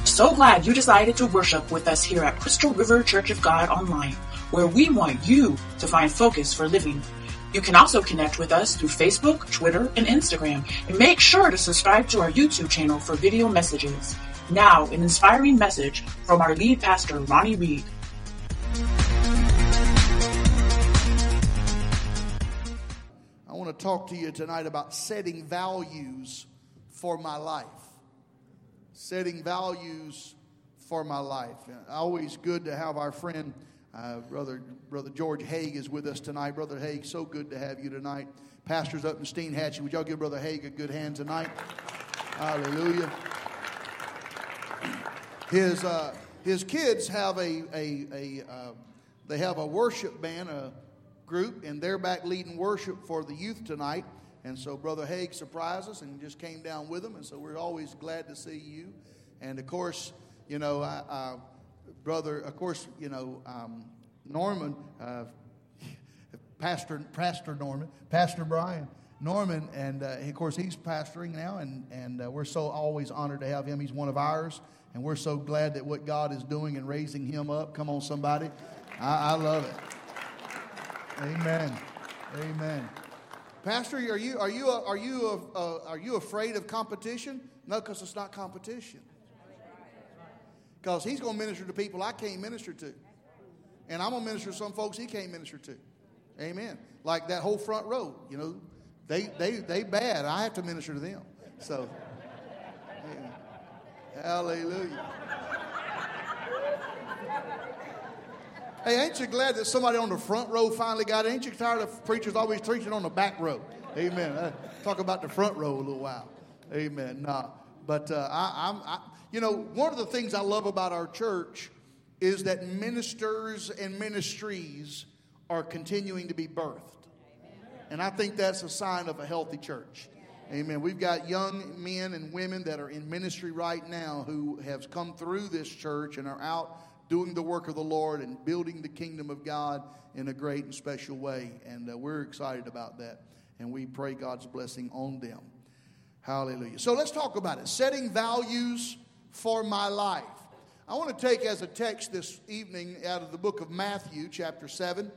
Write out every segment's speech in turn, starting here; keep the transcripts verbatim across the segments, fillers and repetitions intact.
So glad you decided to worship with us here at Crystal River Church of God Online, where we want you to find focus for living. You can also connect with us through Facebook, Twitter, and Instagram, and make sure to subscribe to our YouTube channel for video messages. Now, an inspiring message from our lead pastor, Ronnie Reed. I want to talk to you tonight about setting values for my life. Setting values for my life. Always good to have our friend, uh, brother brother George Haig is with us tonight. Brother Haig, so good to have you tonight. Pastors up in Steenhatchee, would y'all give Brother Haig a good hand tonight? Hallelujah. His uh, his kids have a a, a uh, they have a worship band, a group, and they're back leading worship for the youth tonight. And so Brother Haig surprised us and just came down with them. And so we're always glad to see you. And, of course, you know, uh, uh, Brother, of course, you know, um, Norman, uh, Pastor Pastor Norman, Pastor Brian Norman, and, uh, of course, he's pastoring now. And, and uh, we're so always honored to have him. He's one of ours. And we're so glad that what God is doing and raising him up. Come on, somebody. I, I love it. Amen. Amen. Pastor, are you are you are you uh, are you afraid of competition? No, because it's not competition. Because he's going to minister to people I can't minister to, and I'm going to minister to some folks he can't minister to. Amen. Like that whole front row, you know, they they they bad. I have to minister to them. So, amen. Hallelujah. Hey, ain't you glad that somebody on the front row finally got it? Ain't you tired of preachers always preaching on the back row? Amen. Uh, talk about the front row a little while. Amen. Nah, but uh, I, I'm, I, you know, one of the things I love about our church is that ministers and ministries are continuing to be birthed, and I think that's a sign of a healthy church. Amen. We've got young men and women that are in ministry right now who have come through this church and are out doing the work of the Lord and building the kingdom of God in a great and special way. And uh, we're excited about that. And we pray God's blessing on them. Hallelujah. So let's talk about it. Setting values for my life. I want to take as a text this evening out of the book of Matthew, chapter seven.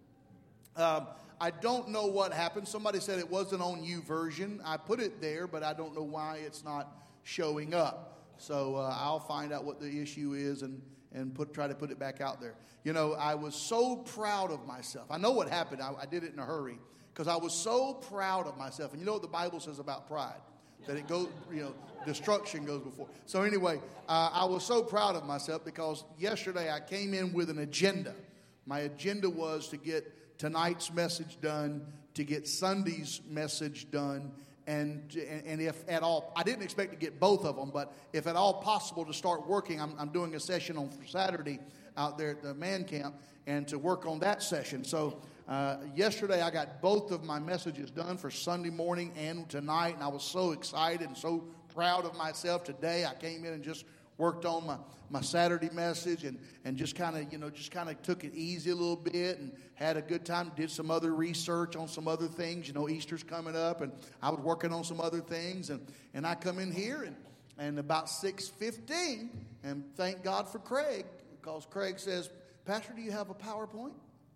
Um, I don't know what happened. Somebody said it wasn't on YouVersion. I put it there, but I don't know why it's not showing up. So uh, I'll find out what the issue is and and put try to put it back out there. You know, I was so proud of myself. I know what happened. I, I did it in a hurry because I was so proud of myself. And you know what the Bible says about pride? That it goes, you know, destruction goes before. So anyway, uh, I was so proud of myself because yesterday I came in with an agenda. My agenda was to get tonight's message done, to get Sunday's message done, And, and if at all, I didn't expect to get both of them, but if at all possible to start working, I'm, I'm doing a session on Saturday out there at the man camp and to work on that session. So uh, yesterday I got both of my messages done for Sunday morning and tonight, and I was so excited and so proud of myself. Today I came in and just worked on my, my Saturday message and, and just kind of, you know, just kind of took it easy a little bit and had a good time, did some other research on some other things. You know, Easter's coming up, and I was working on some other things. And, and I come in here, and, and about six fifteen, and thank God for Craig, because Craig says, Pastor, do you have a PowerPoint?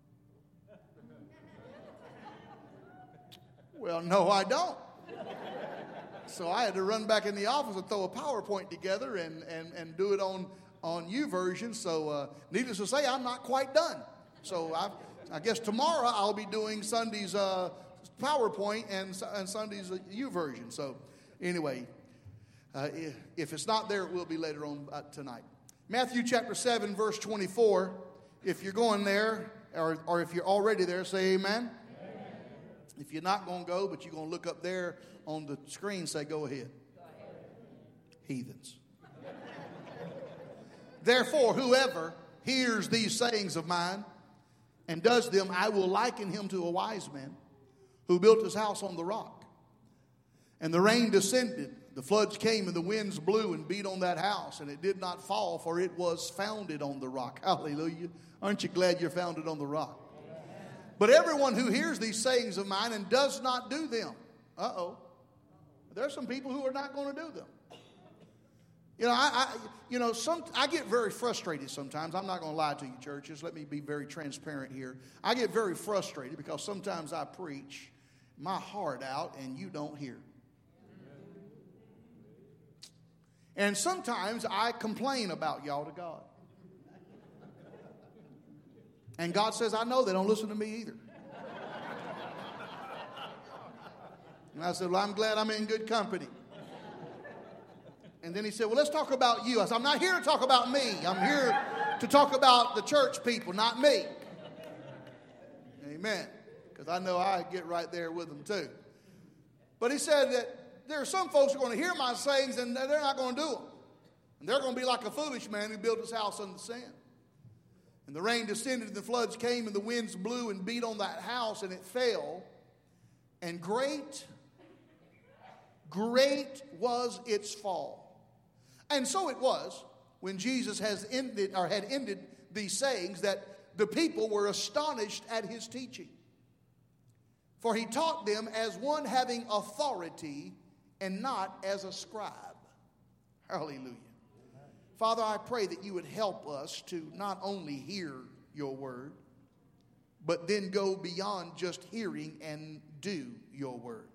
Well, no, I don't. So I had to run back in the office and throw a PowerPoint together and, and, and do it on, on YouVersion. So uh, needless to say, I'm not quite done. So I, I guess tomorrow I'll be doing Sunday's uh, PowerPoint and, and Sunday's uh, YouVersion. So anyway, uh, if, if it's not there, it will be later on uh, tonight. Matthew chapter seven, verse twenty-four. If you're going there, or, or if you're already there, say amen. If you're not going to go, but you're going to look up there on the screen, say, go ahead. Go ahead. Heathens. Therefore, whoever hears these sayings of mine and does them, I will liken him to a wise man who built his house on the rock. And the rain descended, the floods came, and the winds blew and beat on that house, and it did not fall, for it was founded on the rock. Hallelujah. Aren't you glad you're founded on the rock? But everyone who hears these sayings of mine and does not do them, uh-oh, there's some people who are not going to do them. You know, I, I you know, some I get very frustrated sometimes. I'm not going to lie to you, churches. Let me be very transparent here. I get very frustrated because sometimes I preach my heart out and you don't hear. And sometimes I complain about y'all to God. And God says, I know they don't listen to me either. And I said, well, I'm glad I'm in good company. And then he said, well, let's talk about you. I said, I'm not here to talk about me. I'm here to talk about the church people, not me. Amen. Because I know I get right there with them too. But he said that there are some folks who are going to hear my sayings and they're not going to do them. And they're going to be like a foolish man who built his house on the sand. And the rain descended and the floods came and the winds blew and beat on that house and it fell. And great, great was its fall. And so it was when Jesus has ended or had ended these sayings that the people were astonished at his teaching. For he taught them as one having authority and not as a scribe. Hallelujah. Father, I pray that you would help us to not only hear your word, but then go beyond just hearing and do your word.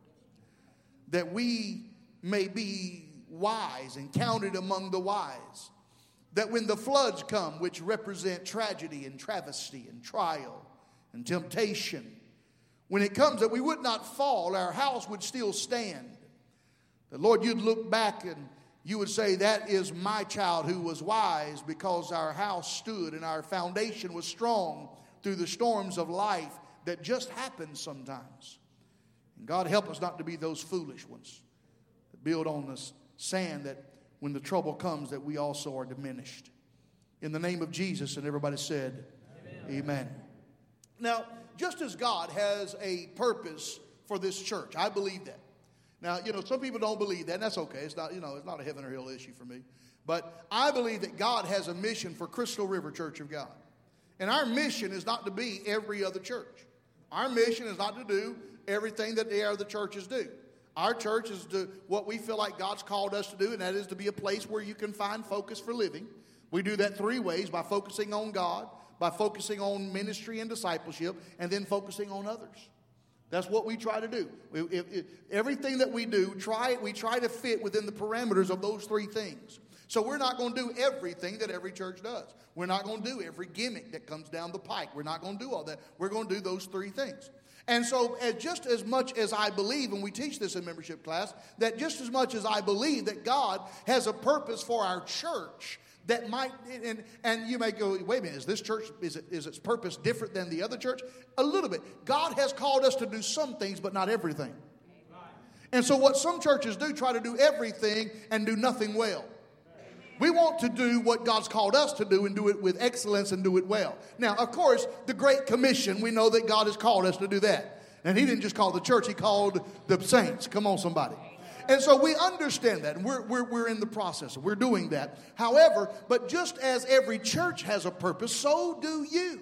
That we may be wise and counted among the wise. That when the floods come, which represent tragedy and travesty and trial and temptation, when it comes that we would not fall, our house would still stand. That, Lord, you'd look back and you would say, that is my child who was wise because our house stood and our foundation was strong through the storms of life that just happen sometimes. And God, help us not to be those foolish ones that build on the sand that when the trouble comes that we also are diminished. In the name of Jesus, and everybody said, Amen. Amen. Now, just as God has a purpose for this church, I believe that. Now, you know, some people don't believe that, and that's okay. It's not, you know, it's not a heaven or hell issue for me. But I believe that God has a mission for Crystal River Church of God. And our mission is not to be every other church. Our mission is not to do everything that the other churches do. Our church is to what we feel like God's called us to do, and that is to be a place where you can find focus for living. We do that three ways: by focusing on God, by focusing on ministry and discipleship, and then focusing on others. That's what we try to do. We, it, it, everything that we do, try we try to fit within the parameters of those three things. So we're not going to do everything that every church does. We're not going to do every gimmick that comes down the pike. We're not going to do all that. We're going to do those three things. And so as just as much as I believe, and we teach this in membership class, that just as much as I believe that God has a purpose for our church, that might, and, and you may go, wait a minute, is this church, is, it, is its purpose different than the other church? A little bit. God has called us to do some things, but not everything. And so what some churches do, try to do everything and do nothing well. We want to do what God's called us to do and do it with excellence and do it well. Now, of course, the Great Commission, we know that God has called us to do that. And he didn't just call the church, he called the saints. Come on, somebody. And so we understand that, and we're, we're, we're in the process. We're doing that. However, but just as every church has a purpose, so do you.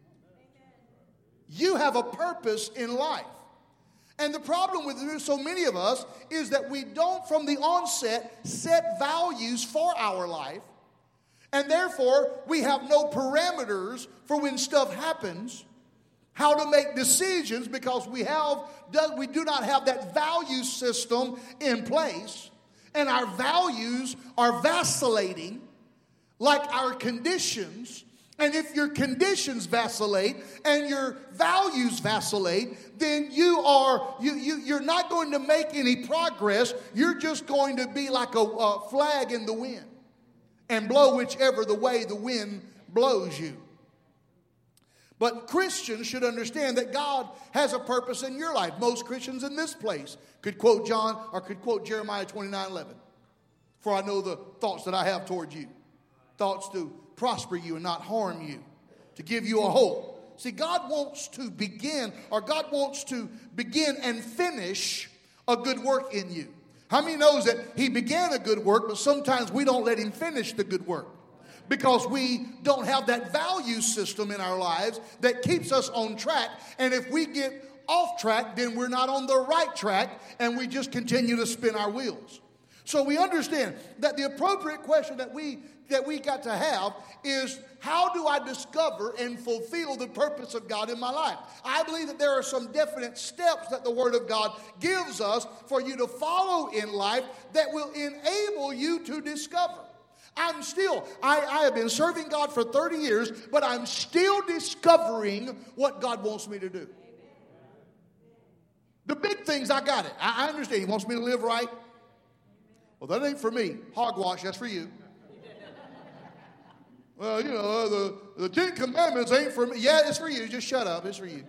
You have a purpose in life. And the problem with so many of us is that we don't, from the onset, set values for our life. And therefore, we have no parameters for when stuff happens, how to make decisions, because we have we do not have that value system in place. And our values are vacillating like our conditions. And if your conditions vacillate and your values vacillate, then you are you, you you're not going to make any progress. You're just going to be like a, a flag in the wind and blow whichever the way the wind blows you. But Christians should understand that God has a purpose in your life. Most Christians in this place could quote John or could quote Jeremiah twenty-nine eleven. For I know the thoughts that I have toward you, thoughts to prosper you and not harm you, to give you a hope. See, God wants to begin, or God wants to begin and finish a good work in you. How many knows that he began a good work, but sometimes we don't let him finish the good work because we don't have that value system in our lives that keeps us on track. And if we get off track, then we're not on the right track, and we just continue to spin our wheels. So we understand that the appropriate question that we that we got to have is, how do I discover and fulfill the purpose of God in my life? I believe that there are some definite steps that the Word of God gives us for you to follow in life that will enable you to discover. I'm still, I, I have been serving God for thirty years, but I'm still discovering what God wants me to do. The big things, I got it. I, I understand. He wants me to live right. Well, that ain't for me. Hogwash, that's for you. Well, you know, the, the Ten Commandments ain't for me. Yeah, it's for you. Just shut up. It's for you.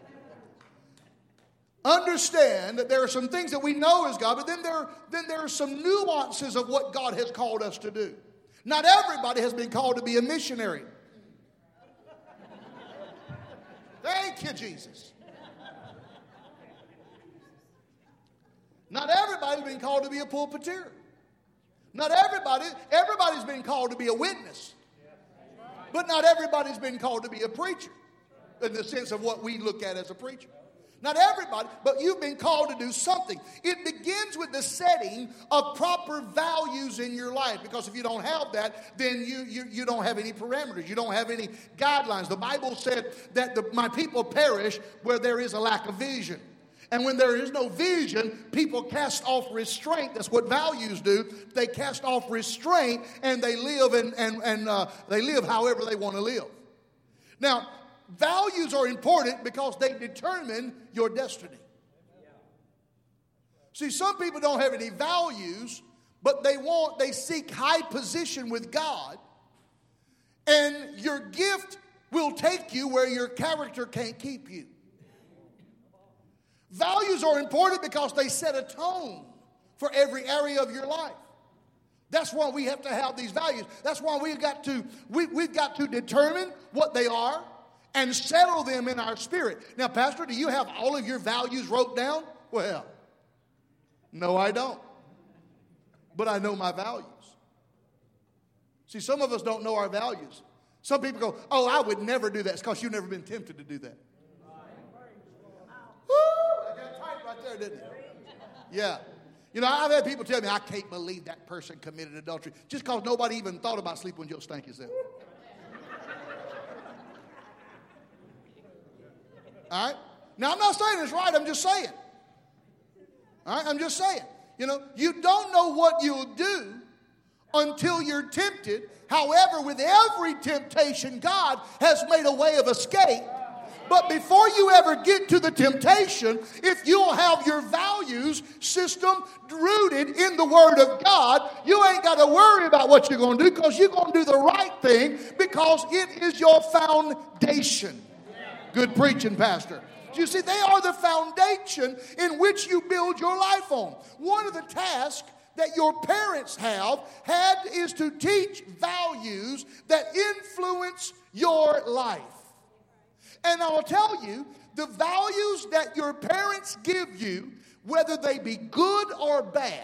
Understand that there are some things that we know is God, but then there, then there are some nuances of what God has called us to do. Not everybody has been called to be a missionary. Thank you, Jesus. Not everybody's been called to be a pulpiteer. Not everybody, everybody's been called to be a witness. But not everybody's been called to be a preacher in the sense of what we look at as a preacher. Not everybody, but you've been called to do something. It begins with the setting of proper values in your life. Because if you don't have that, then you, you, you don't have any parameters. You don't have any guidelines. The Bible said that the, my people perish where there is a lack of vision. And when there is no vision, people cast off restraint. That's what values do. They cast off restraint and they live and, and, and uh, they live however they want to live. Now, values are important because they determine your destiny. See, some people don't have any values, but they want, they seek high position with God. And your gift will take you where your character can't keep you. Values are important because they set a tone for every area of your life. That's why we have to have these values. That's why we've got to, we, we've got to determine what they are and settle them in our spirit. Now, Pastor, do you have all of your values wrote down? Well, no, I don't. But I know my values. See, some of us don't know our values. Some people go, oh, I would never do that. It's because you've never been tempted to do that. Woo! That got tight right there, didn't it? Yeah. You know, I've had people tell me, I can't believe that person committed adultery just because nobody even thought about sleeping with your stanky self. All right? Now, I'm not saying it's right. I'm just saying. All right? I'm just saying. You know, you don't know what you'll do until you're tempted. However, with every temptation, God has made a way of escape. But before you ever get to the temptation, if you'll have your values system rooted in the Word of God, you ain't got to worry about what you're going to do because you're going to do the right thing because it is your foundation. Good preaching, Pastor. You see, they are the foundation in which you build your life on. One of the tasks that your parents have had is to teach values that influence your life. And I will tell you, the values that your parents give you, whether they be good or bad,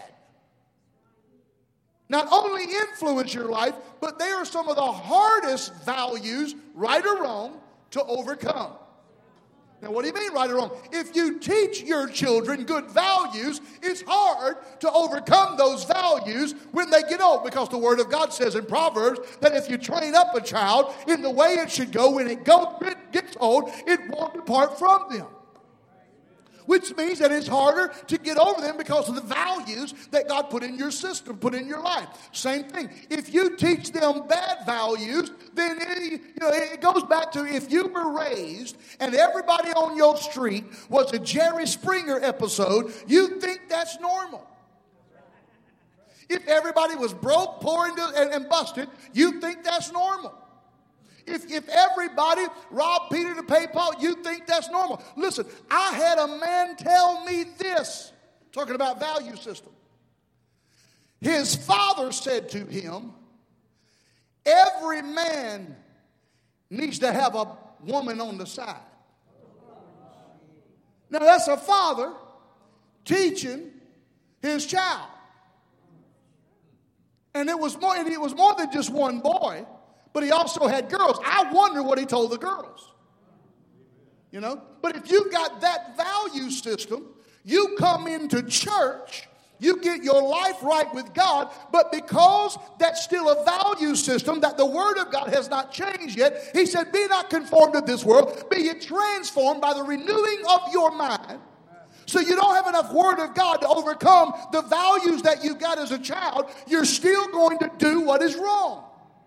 not only influence your life, but they are some of the hardest values, right or wrong, to overcome. Now, what do you mean, right or wrong? If you teach your children good values, it's hard to overcome those values when they get old, because the Word of God says in Proverbs that if you train up a child in the way it should go, when it go, it gets old, it won't depart from them. Which means that it's harder to get over them because of the values that God put in your system, put in your life. Same thing. If you teach them bad values, then it, you know, it goes back to if you were raised and everybody on your street was a Jerry Springer episode, you think that's normal. If everybody was broke, poor, and, and busted, you think that's normal. If, if everybody robbed Peter to pay Paul, you think that's normal. Listen, I had a man tell me this, talking about value system. His father said to him, every man needs to have a woman on the side. Now that's a father teaching his child. And it was more, and it was more than just one boy. But he also had girls. I wonder what he told the girls. You know? But if you've got that value system, you come into church You get your life right with God, but because that's still a value system that the Word of God has not changed yet, he said, be not conformed to this world, be ye transformed by the renewing of your mind. So you don't have enough Word of God to overcome the values that you got as a child. You're still going to do what is wrong.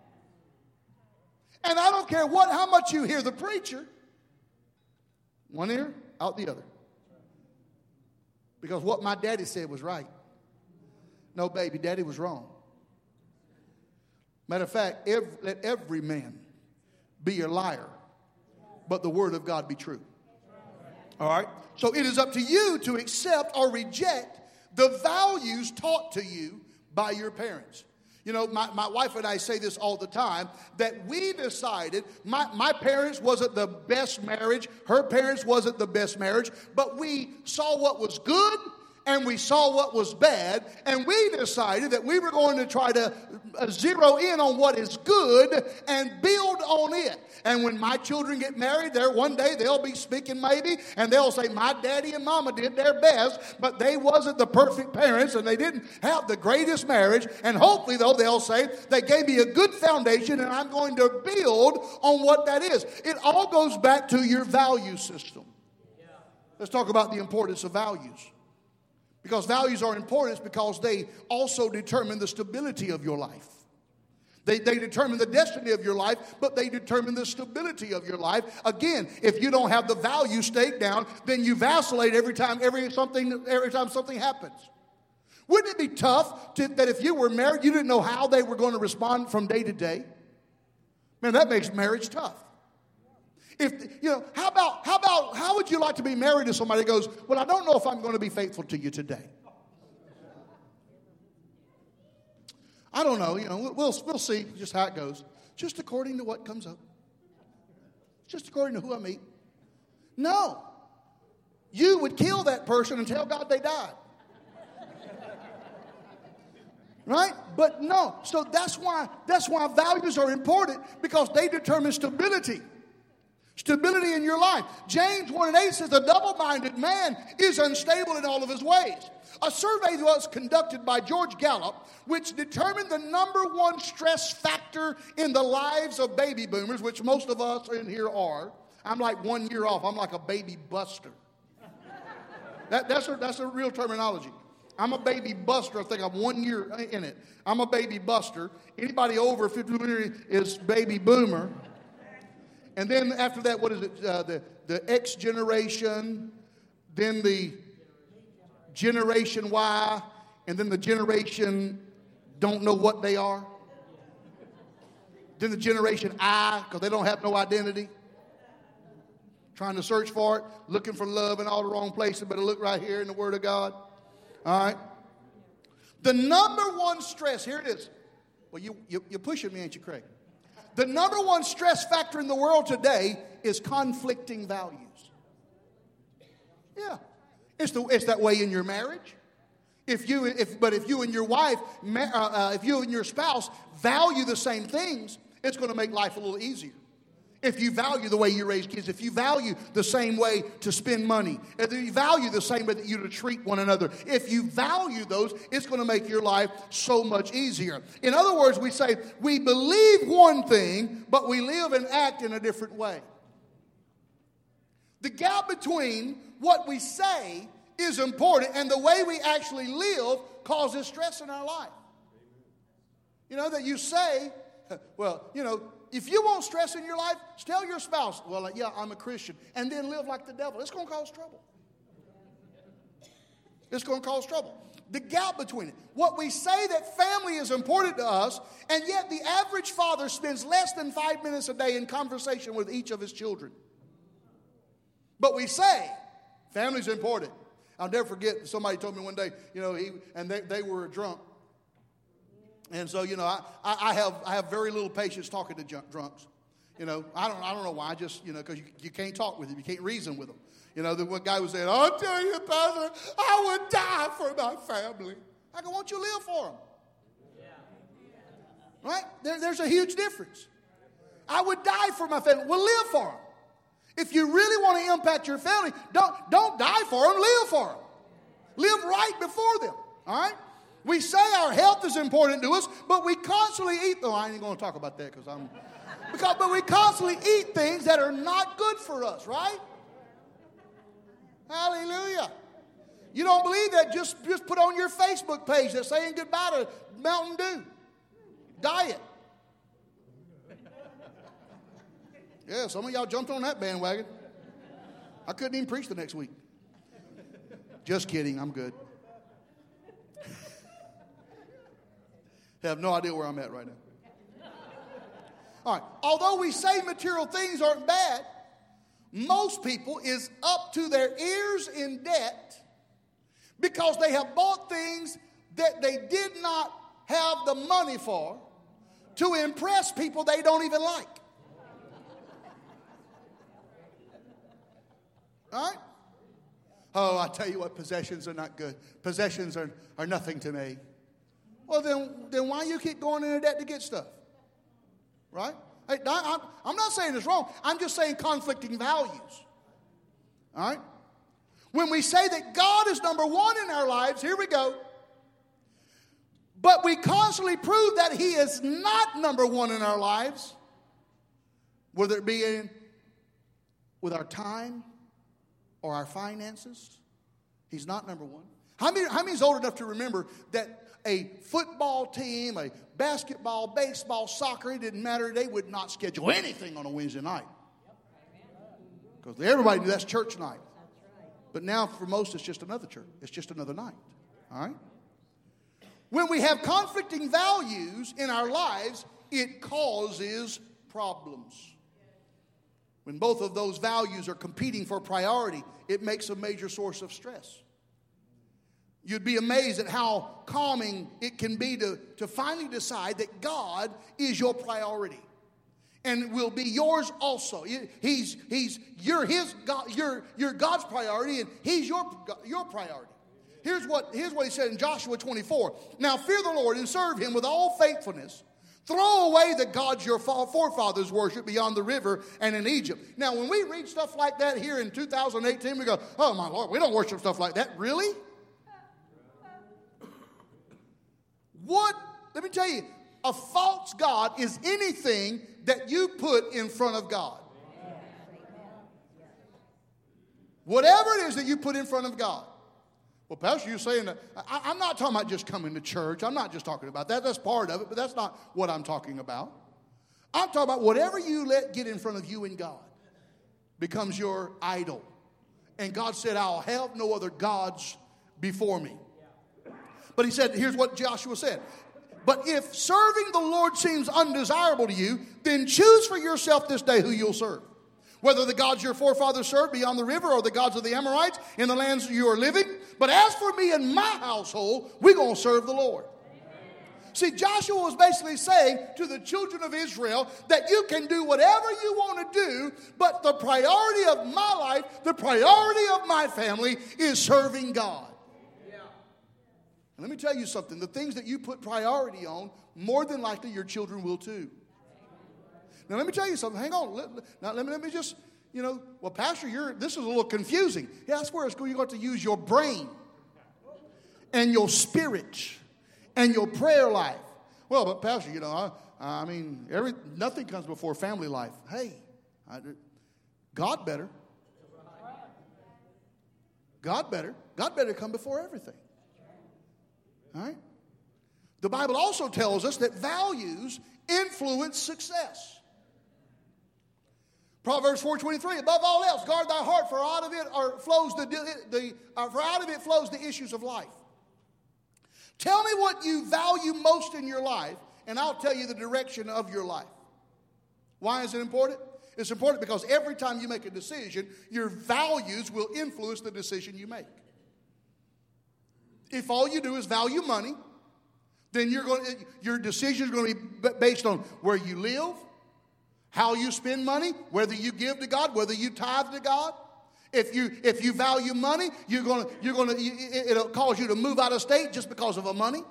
And I don't care what, how much you hear the preacher. One ear, out the other. Because what my daddy said was right. No, baby, daddy was wrong. Matter of fact, every, let every man be a liar, but the word of God be true. All right? So it is up to you to accept or reject the values taught to you by your parents. You know, my, my wife and I say this all the time, that we decided, my, my parents wasn't the best marriage, her parents wasn't the best marriage, but we saw what was good and we saw what was bad, and we decided that we were going to try to zero in on what is good and build on it. And when my children get married, there one day they'll be speaking maybe, and they'll say, my daddy and mama did their best, but they wasn't the perfect parents, and they didn't have the greatest marriage. And hopefully, though, they'll say, they gave me a good foundation, and I'm going to build on what that is. It all goes back to your value system. Let's talk about the importance of values. Because values are important because they also determine the stability of your life. They, they determine the destiny of your life, but they determine the stability of your life. Again, if you don't have the value staked down, then you vacillate every time, every something, every time something happens. Wouldn't it be tough to, that if you were married, you didn't know how they were going to respond from day to day? Man, that makes marriage tough. If, you know, how about, how about, how would you like to be married to somebody who goes, well, I don't know if I'm going to be faithful to you today. I don't know, you know, we'll, we'll see just how it goes. Just according to what comes up. Just according to who I meet. No. You would kill that person and tell God they died. Right? But no. So that's why, that's why values are important, because they determine stability. Stability in your life. James one and eight says, a double-minded man is unstable in all of his ways. A survey was conducted by George Gallup, which determined the number one stress factor in the lives of baby boomers, which most of us in here are. I'm like one year off. I'm like a baby buster. That, that's, a, that's a real terminology. I'm a baby buster. I think I'm one year in it. I'm a baby buster. Anybody over fifty is baby boomer. And then after that, what is it? Uh, the, the X generation, then the Generation Y, and then the generation don't know what they are. Then the Generation I, because they don't have no identity. Trying to search for it, looking for love in all the wrong places. Better look right here in the Word of God. All right. The number one stress, here it is. Well, you, you, you're pushing me, ain't you, Craig? The number one stress factor in the world today is conflicting values. Yeah. It's, the, it's that way in your marriage. If you, if, but if you and your wife, uh, uh, if you and your spouse value the same things, it's going to make life a little easier. If you value the way you raise kids, if you value the same way to spend money, if you value the same way that you to treat one another, if you value those, it's going to make your life so much easier. In other words, we say we believe one thing, but we live and act in a different way. The gap between what we say is important and the way we actually live causes stress in our life. You know, that you say, well, you know, if you want stress in your life, tell your spouse, well, yeah, I'm a Christian, and then live like the devil. It's going to cause trouble. It's going to cause trouble. The gap between it. What we say that family is important to us, and yet the average father spends less than five minutes a day in conversation with each of his children. But we say family's important. I'll never forget, somebody told me one day, you know, he and they, they were drunk. And so, you know, I, I have I have very little patience talking to junk, drunks. You know, I don't I don't know why. Just, you know, because you, you can't talk with them. You can't reason with them. You know, the one guy was saying, I'll tell you, Pastor, I would die for my family. I go, won't you live for them? Yeah. Right? There, there's a huge difference. I would die for my family. Well, live for them. If you really want to impact your family, don't, don't die for them, live for them. Live right before them. All right? We say our health is important to us, but we constantly eat. Oh, I ain't going to talk about that because I'm. Because, but we constantly eat things that are not good for us, right? Hallelujah. You don't believe that? Just, just put on your Facebook page that's saying goodbye to Mountain Dew diet. Yeah, some of y'all jumped on that bandwagon. I couldn't even preach the next week. Just kidding, I'm good. I have no idea where I'm at right now. All right, although we say material things aren't bad, most people is up to their ears in debt because they have bought things that they did not have the money for to impress people they don't even like. All right? Oh, I tell you what, possessions are not good. Possessions are, are nothing to me. Well, then, then why you keep going into debt to get stuff? Right? Hey, I, I'm not saying it's wrong. I'm just saying conflicting values. All right? When we say that God is number one in our lives, here we go. But we constantly prove that He is not number one in our lives, whether it be in, with our time or our finances. He's not number one. How many, how many is old enough to remember that a football team, a basketball, baseball, soccer, it didn't matter. They would not schedule anything on a Wednesday night. Because everybody knew that's church night. But now for most it's just another church. It's just another night. All right? When we have conflicting values in our lives, it causes problems. When both of those values are competing for priority, it makes a major source of stress. You'd be amazed at how calming it can be to, to finally decide that God is your priority and will be yours also. He's, he's, you're, his God, you're, you're God's priority and He's your, your priority. Here's what, here's what He said in Joshua twenty-four. Now fear the Lord and serve Him with all faithfulness. Throw away the gods your forefathers worshiped beyond the river and in Egypt. Now when we read stuff like that here in two thousand eighteen, we go, oh my Lord, we don't worship stuff like that. Really? What? Let me tell you, a false god is anything that you put in front of God. Whatever it is that you put in front of God. Well, Pastor, you're saying that. I, I'm not talking about just coming to church. I'm not just talking about that. That's part of it, but that's not what I'm talking about. I'm talking about whatever you let get in front of you and God becomes your idol. And God said, I'll have no other gods before me. But He said, here's what Joshua said. But if serving the Lord seems undesirable to you, then choose for yourself this day who you'll serve. Whether the gods your forefathers served beyond the river or the gods of the Amorites in the lands you are living. But as for me and my household, we're going to serve the Lord. See, Joshua was basically saying to the children of Israel that you can do whatever you want to do, but the priority of my life, the priority of my family is serving God. And let me tell you something. The things that you put priority on, more than likely your children will too. Now, let me tell you something. Hang on. Let, now, let me, let me just, you know, well, Pastor, you're, this is a little confusing. Yeah, that's where it's going. You've got to use your brain and your spirit and your prayer life. Well, but Pastor, you know, I, I mean, every nothing comes before family life. Hey, I, God better. God better. God better come before everything. All right? The Bible also tells us that values influence success. Proverbs four twenty-three, above all else, guard thy heart, for out of it or flows the, the uh, for out of it flows the issues of life. Tell me what you value most in your life, and I'll tell you the direction of your life. Why is it important? It's important because every time you make a decision, your values will influence the decision you make. If all you do is value money, then you're going to, your decision is going to be based on where you live, how you spend money, whether you give to God, whether you tithe to God. If you if you value money, you're going to you're going to it'll cause you to move out of state just because of a money.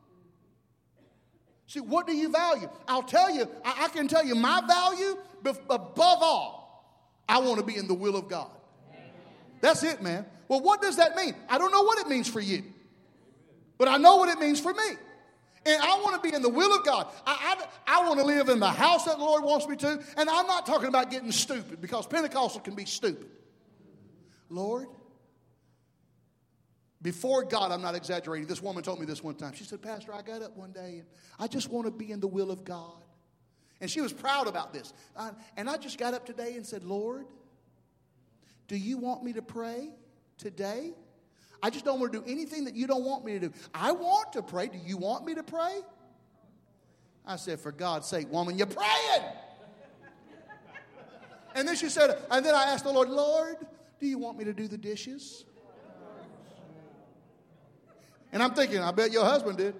See, what do you value? I'll tell you. I, I can tell you my value. Above all, I want to be in the will of God. That's it, man. Well, what does that mean? I don't know what it means for you. But I know what it means for me. And I want to be in the will of God. I, I, I want to live in the house that the Lord wants me to. And I'm not talking about getting stupid, because Pentecostal can be stupid. Lord, before God, I'm not exaggerating. This woman told me this one time. She said, Pastor, I got up one day and I just want to be in the will of God. And she was proud about this. Uh, and I just got up today and said, Lord, do you want me to pray today? I just don't want to do anything that you don't want me to do. I want to pray. Do you want me to pray? I said, for God's sake, woman, you're praying. And then she said, and then I asked the Lord, Lord, do you want me to do the dishes? And I'm thinking, I bet your husband did.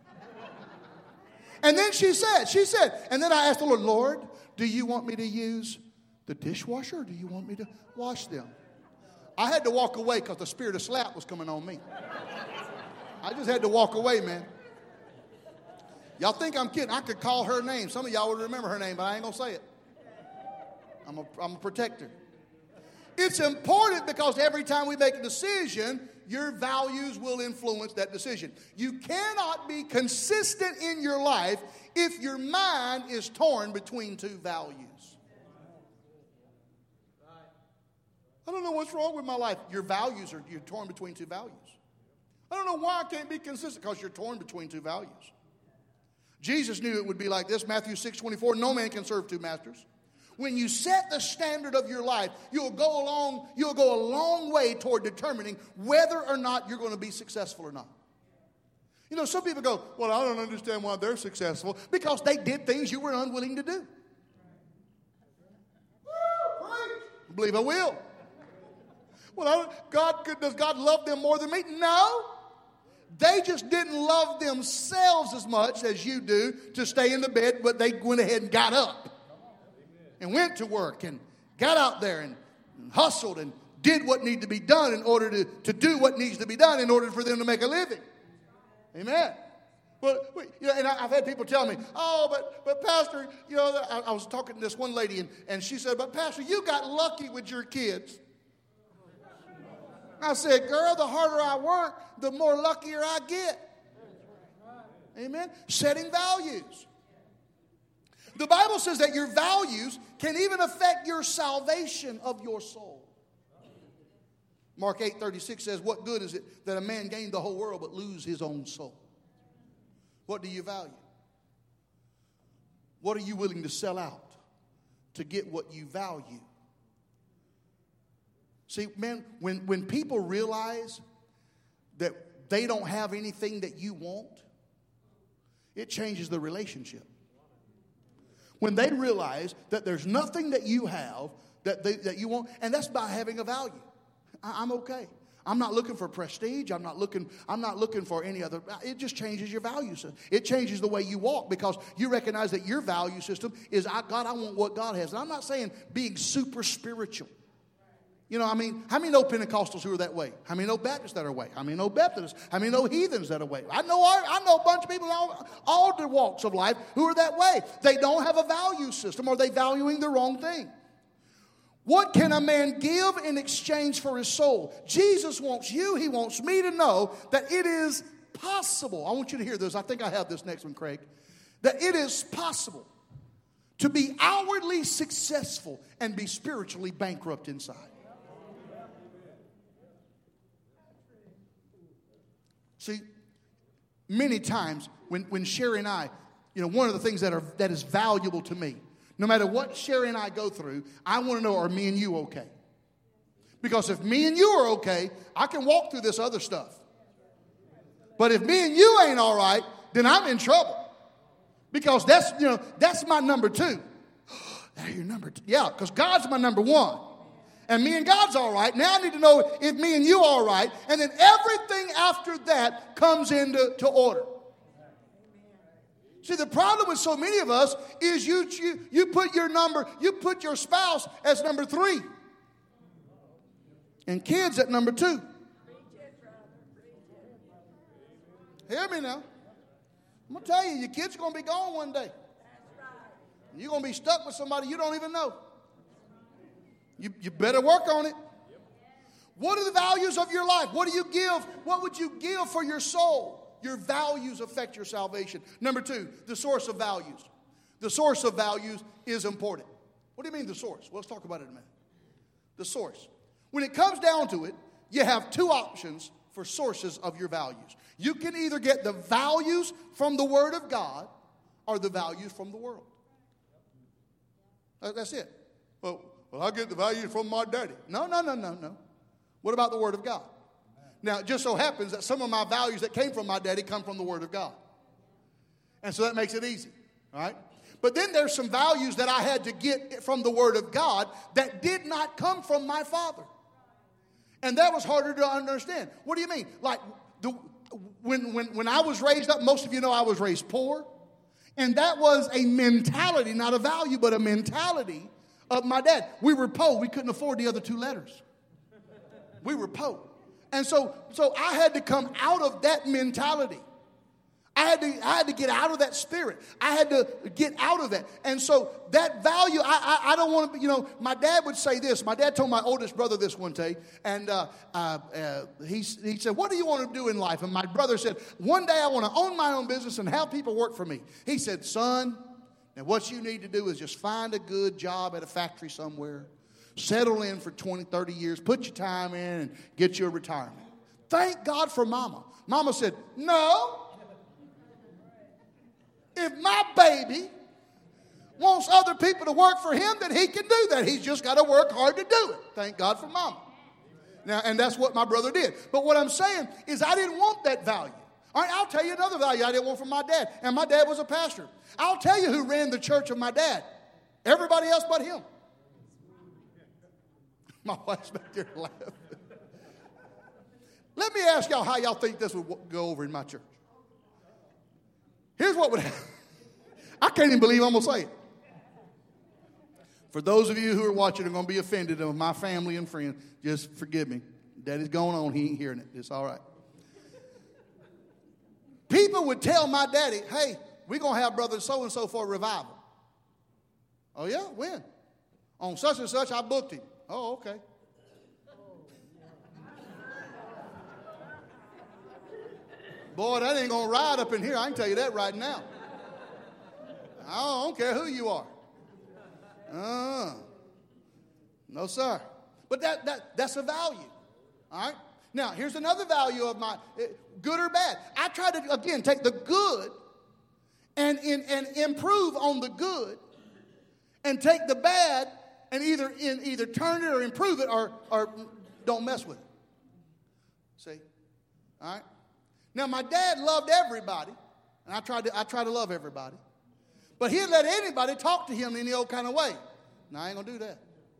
And then she said, she said, and then I asked the Lord, Lord, do you want me to use the dishwasher, or do you want me to wash them? I had to walk away because the spirit of slap was coming on me. I just had to walk away, man. Y'all think I'm kidding? I could call her name. Some of y'all would remember her name, but I ain't going to say it. I'm a, I'm a protector. It's important because every time we make a decision, your values will influence that decision. You cannot be consistent in your life if your mind is torn between two values. I don't know what's wrong with my life. Your values are, you're torn between two values. I don't know why I can't be consistent, because you're torn between two values. Jesus knew it would be like this. Matthew six twenty-four, no man can serve two masters. When you set the standard of your life, you'll go along, you'll go a long way toward determining whether or not you're going to be successful or not. You know, some people go, well, I don't understand why they're successful. Because they did things you were unwilling to do. I believe I will. Well, I don't, God, does God love them more than me? No. They just didn't love themselves as much as you do to stay in the bed, but they went ahead and got up and went to work and got out there and hustled and did what needed to be done in order to, to do what needs to be done in order for them to make a living. Amen. Well, you know, and I've had people tell me, oh, but but Pastor, you know, I, I was talking to this one lady, and, and she said, but Pastor, you got lucky with your kids. I said, girl, the harder I work, the more luckier I get. Amen. Setting values. The Bible says that your values can even affect your salvation of your soul. Mark eight thirty-six says, what good is it that a man gain the whole world but lose his own soul? What do you value? What are you willing to sell out to get what you value? See, man, when, when people realize that they don't have anything that you want, it changes the relationship. When they realize that there's nothing that you have that, they, that you want, and that's by having a value. I, I'm okay. I'm not looking for prestige. I'm not looking, I'm not looking for any other. It just changes your value system. It changes the way you walk, because you recognize that your value system is, I, God, I want what God has. And I'm not saying being super spiritual. You know, I mean, how many know Pentecostals who are that way? How many know Baptists that are way? How many know Baptists? How many know heathens that are way? I know I know a bunch of people in all, all the walks of life who are that way. They don't have a value system, or they valuing the wrong thing. What can a man give in exchange for his soul? Jesus wants you, he wants me to know that it is possible. I want you to hear this. I think I have this next one, Craig. That it is possible to be outwardly successful and be spiritually bankrupt inside. See, many times when, when Sherry and I, you know, one of the things that are that is valuable to me, no matter what Sherry and I go through, I want to know, are me and you okay? Because if me and you are okay, I can walk through this other stuff. But if me and you ain't all right, then I'm in trouble. Because that's, you know, that's my number two. There, your number two. Yeah, because God's my number one. And me and God's all right. Now I need to know if me and you are all right. And then everything after that comes into to order. See, the problem with so many of us is you, you, you put your number, you put your spouse as number three. And kids at number two. Hear me now. I'm going to tell you, your kids are going to be gone one day. You're going to be stuck with somebody you don't even know. You, you better work on it. What are the values of your life? What do you give? What would you give for your soul? Your values affect your salvation. Number two, the source of values. The source of values is important. What do you mean the source? Well, let's talk about it in a minute. The source. When it comes down to it, you have two options for sources of your values. You can either get the values from the Word of God or the values from the world. That's it. Well, well, I get the values from my daddy. No, no, no, no, no. What about the Word of God? Now, it just so happens that some of my values that came from my daddy come from the Word of God. And so that makes it easy, all right? But then there's some values that I had to get from the Word of God that did not come from my father. And that was harder to understand. What do you mean? Like, the, when, when, when I was raised up, most of you know I was raised poor. And that was a mentality, not a value, but a mentality of my dad. We were poor. We couldn't afford the other two letters. We were poor. And so, so I had to come out of that mentality. I had to, I had to get out of that spirit. I had to get out of that. And so that value, I, I, I don't want to, you know, my dad would say this. My dad told my oldest brother this one day. And uh, uh, uh, he, he said, what do you want to do in life? And my brother said, one day I want to own my own business and have people work for me. He said, son, now what you need to do is just find a good job at a factory somewhere. Settle in for twenty, thirty years. Put your time in and get you a retirement. Thank God for Mama. Mama said, no. If my baby wants other people to work for him, then he can do that. He's just got to work hard to do it. Thank God for Mama. Now, and that's what my brother did. But what I'm saying is I didn't want that value. All right, I'll tell you another value I didn't want from my dad. And my dad was a pastor. I'll tell you who ran the church of my dad. Everybody else but him. My wife's back there laughing. Let me ask y'all how y'all think this would go over in my church. Here's what would happen. I can't even believe I'm going to say it. For those of you who are watching and are going to be offended of my family and friends, just forgive me. Daddy's going on. He ain't hearing it. It's all right. People would tell my daddy, hey, we're going to have brother so-and-so for a revival. Oh, yeah? When? On such and such, I booked him. Oh, okay. Boy, that ain't going to ride up in here. I can tell you that right now. I don't care who you are. Uh, no, sir. But that, that that's a value. All right? Now, here's another value of my, good or bad. I try to, again, take the good and, and, and improve on the good and take the bad and either, in, either turn it or improve it or, or don't mess with it. See? All right? Now, my dad loved everybody, and I tried to, I try to love everybody. But he'd let anybody talk to him in any old kind of way. Now, I ain't going to do that.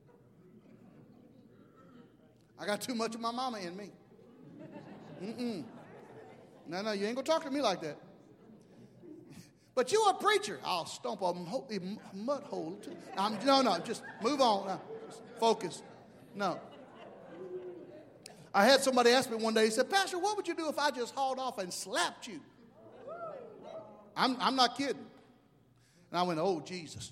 I got too much of my mama in me. Mm-mm. No, no, you ain't going to talk to me like that. But you a preacher. I'll stomp a mud hole. Too. I'm, no, no, just move on. No, just focus. No. I had somebody ask me one day, he said, Pastor, what would you do if I just hauled off and slapped you? I'm, I'm not kidding. And I went, oh, Jesus.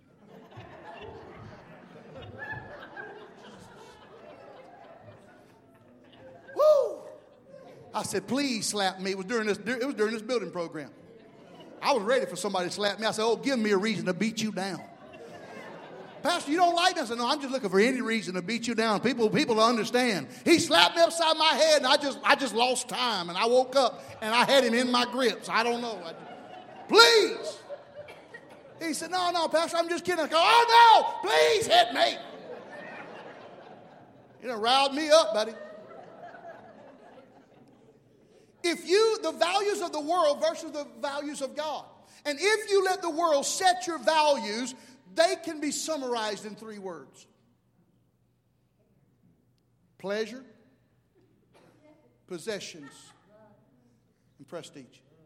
Woo! I said, please slap me. It was during this, it was during this building program. I was ready for somebody to slap me. I said, oh, give me a reason to beat you down. Pastor, you don't like this? I said, no, I'm just looking for any reason to beat you down. People, people to understand. He slapped me upside my head, and I just, I just lost time. And I woke up, and I had him in my grips. I don't know. I, please. He said, no, no, Pastor, I'm just kidding. I go, oh, no, please hit me. You done riled me up, buddy. If you, the values of the world versus the values of God. And if you let the world set your values, they can be summarized in three words. Pleasure, possessions, and prestige.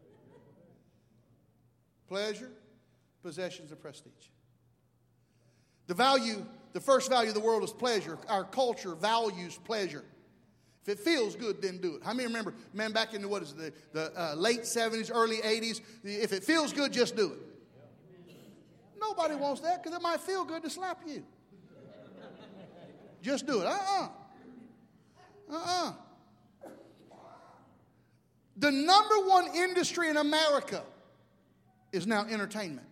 Pleasure, possessions, and prestige. The value, the first value of the world is pleasure. Our culture values pleasure. If it feels good, then do it. How many remember, man, back in the, what is it, the, the uh, late seventies, early eighties, if it feels good, just do it. Nobody wants that because it might feel good to slap you. Just do it. Uh-uh. Uh-uh. The number one industry in America is now entertainment.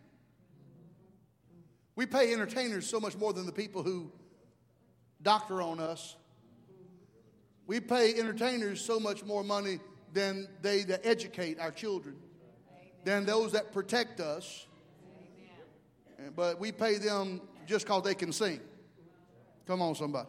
We pay entertainers so much more than the people who doctor on us. We pay entertainers so much more money than they that educate our children, than those that protect us. But we pay them just because they can sing. Come on, somebody.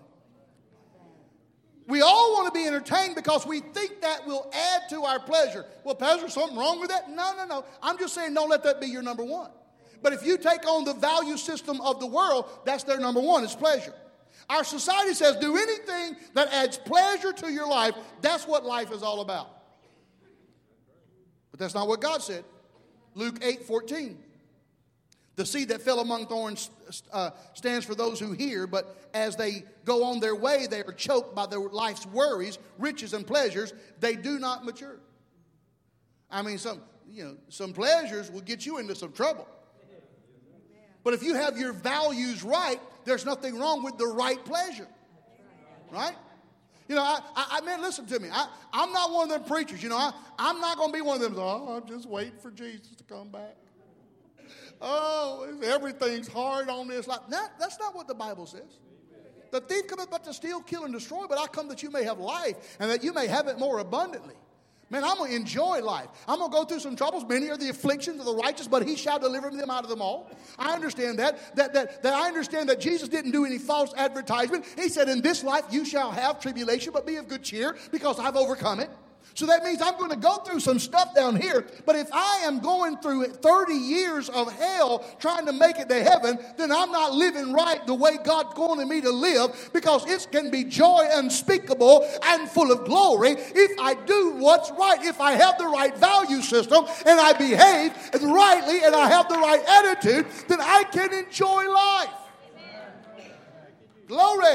We all want to be entertained because we think that will add to our pleasure. Well, Pastor, something wrong with that? No, no, no. I'm just saying don't let that be your number one. But if you take on the value system of the world, that's their number one, is pleasure. Our society says do anything that adds pleasure to your life. That's what life is all about. But that's not what God said. Luke eight fourteen. The seed that fell among thorns uh, stands for those who hear, but as they go on their way, they are choked by their life's worries, riches, and pleasures. They do not mature. I mean, some, you know, some pleasures will get you into some trouble. But if you have your values right, there's nothing wrong with the right pleasure. Right? You know, I, I, I man, listen to me. I, I'm not one of them preachers. You know, I, I'm not going to be one of them. Oh, I'm just waiting for Jesus to come back. Oh, everything's hard on this life. That, that's not what the Bible says. The thief cometh but to steal, kill, and destroy, but I come that you may have life and that you may have it more abundantly. Man, I'm going to enjoy life. I'm going to go through some troubles. Many are the afflictions of the righteous, but he shall deliver them out of them all. I understand that. That, that, that I understand that Jesus didn't do any false advertisement. He said, in this life you shall have tribulation, but be of good cheer because I've overcome it. So that means I'm going to go through some stuff down here. But if I am going through thirty years of hell trying to make it to heaven, then I'm not living right the way God's wanted me to live, because it can be joy unspeakable and full of glory if I do what's right. If I have the right value system and I behave rightly and I have the right attitude, then I can enjoy life. Amen. Glory.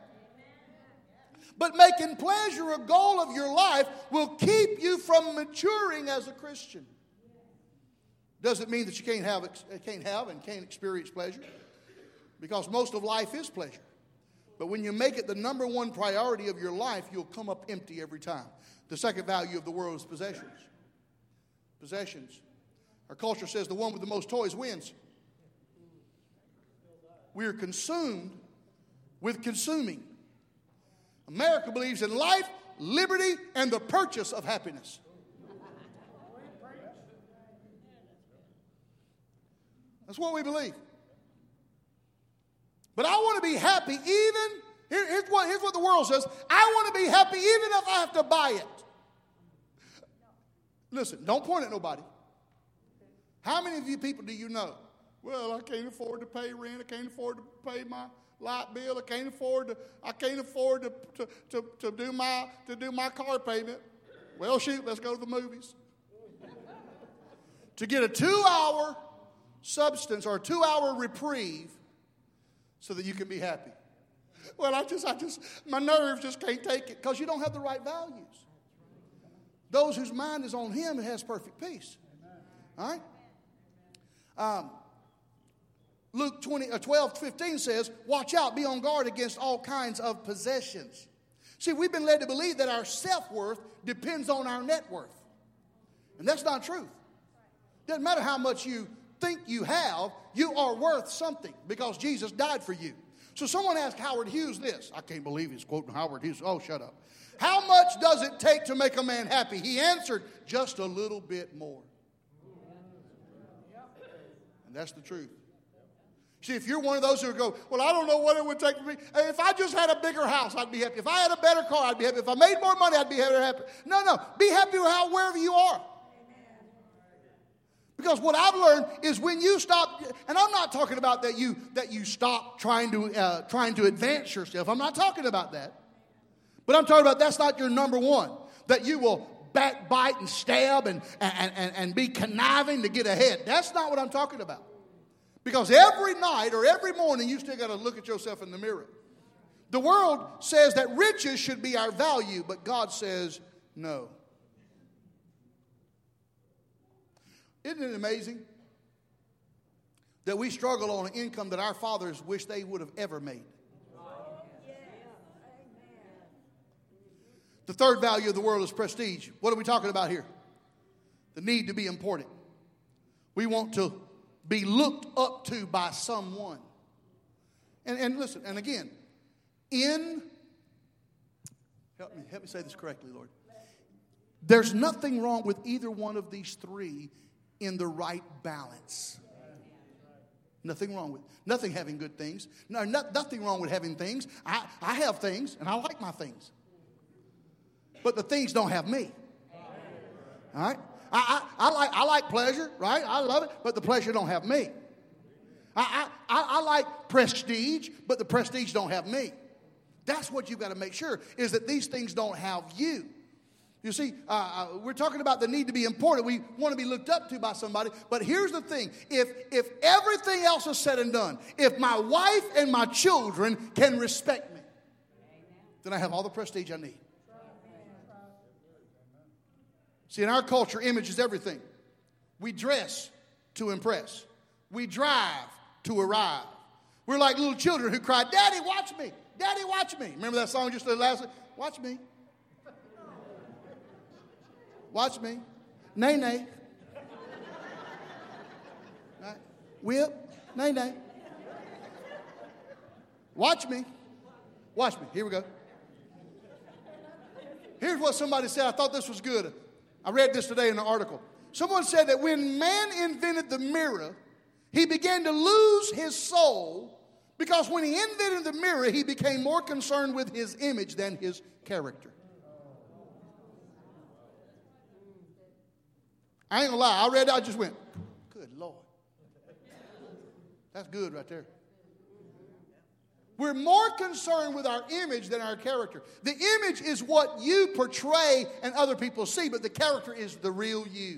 But making pleasure a goal of your life will keep you from maturing as a Christian. Doesn't mean that you can't have, can't have and can't experience pleasure, because most of life is pleasure. But when you make it the number one priority of your life, you'll come up empty every time. The second value of the world is possessions. Possessions. Our culture says the one with the most toys wins. We are consumed with consuming. America believes in life, liberty, and the purchase of happiness. That's what we believe. But I want to be happy even, here, here's, what, here's what the world says, I want to be happy even if I have to buy it. Listen, don't point at nobody. How many of you people do you know? Well, I can't afford to pay rent, I can't afford to pay my light bill, I can't afford to, I can't afford to, to, to, to do my to do my car payment. Well, shoot, let's go to the movies. To get a two-hour substance or a two-hour reprieve so that you can be happy. Well, I just, I just, my nerves just can't take it, because you don't have the right values. Those whose mind is on Him has perfect peace. All right? Um, Luke twenty, uh, twelve fifteen says, watch out, be on guard against all kinds of possessions. See, we've been led to believe that our self-worth depends on our net worth. And that's not true. Doesn't matter how much you think you have, you are worth something because Jesus died for you. So someone asked Howard Hughes this. I can't believe he's quoting Howard Hughes. Oh, shut up. How much does it take to make a man happy? He answered, just a little bit more. And that's the truth. See, if you're one of those who go, well, I don't know what it would take for me. If I just had a bigger house, I'd be happy. If I had a better car, I'd be happy. If I made more money, I'd be happy. No, no. Be happy wherever you are. Because what I've learned is when you stop, and I'm not talking about that you that you stop trying to uh, trying to advance yourself. I'm not talking about that. But I'm talking about that's not your number one. That you will backbite and stab and, and, and, and be conniving to get ahead. That's not what I'm talking about. Because every night or every morning you still got to look at yourself in the mirror. The world says that riches should be our value, but God says no. Isn't it amazing that we struggle on an income that our fathers wish they would have ever made? The third value of the world is prestige. What are we talking about here? The need to be important. We want to be looked up to by someone. And, and listen, and again, in, help me, help me say this correctly, Lord. There's nothing wrong with either one of these three in the right balance. Nothing wrong with nothing having good things. No, no, nothing wrong with having things. I, I have things, and I like my things. But the things don't have me. All right? I, I, I, like, I like pleasure, right? I love it, but the pleasure don't have me. I, I, I like prestige, but the prestige don't have me. That's what you've got to make sure, is that these things don't have you. You see, uh, we're talking about the need to be important. We want to be looked up to by somebody. But here's the thing. If, if everything else is said and done, if my wife and my children can respect me, then I have all the prestige I need. See, in our culture, image is everything. We dress to impress. We drive to arrive. We're like little children who cry, "Daddy, watch me. Daddy, watch me." Remember that song just the last week? Watch me. Watch me. Nay, nay. Right. Whip. Nay, nay. Watch me. Watch me. Here we go. Here's what somebody said. I thought this was good. I read this today in an article. Someone said that when man invented the mirror, he began to lose his soul because when he invented the mirror, he became more concerned with his image than his character. I ain't gonna lie. I read that. I just went, good Lord. That's good right there. We're more concerned with our image than our character. The image is what you portray and other people see, but the character is the real you.